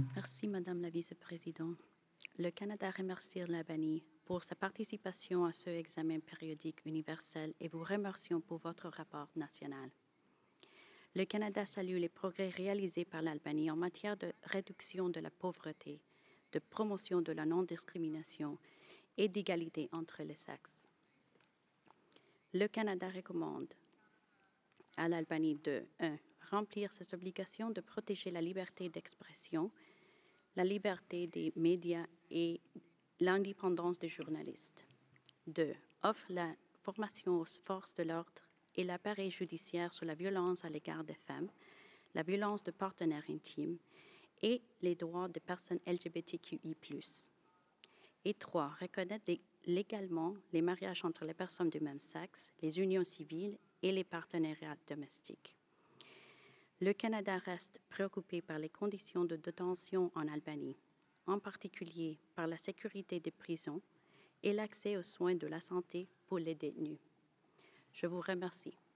Merci, Madame la Vice-présidente. Le Canada remercie l'Albanie pour sa participation à ce examen périodique universel et vous remercions pour votre rapport national. Le Canada salue les progrès réalisés par l'Albanie en matière de réduction de la pauvreté, de promotion de la non-discrimination et d'égalité entre les sexes. Le Canada recommande à l'Albanie de 1. Remplir ses obligations de protéger la liberté d'expression, la liberté des médias et l'indépendance des journalistes. 2. Offre la formation aux forces de l'ordre et l'appareil judiciaire sur la violence à l'égard des femmes, la violence de partenaires intimes et les droits des personnes LGBTQI+. Et 3. Reconnaître légalement les mariages entre les personnes du même sexe, les unions civiles et les partenariats domestiques. Le Canada reste préoccupé par les conditions de détention en Albanie, en particulier par la sécurité des prisons et l'accès aux soins de la santé pour les détenus. Je vous remercie.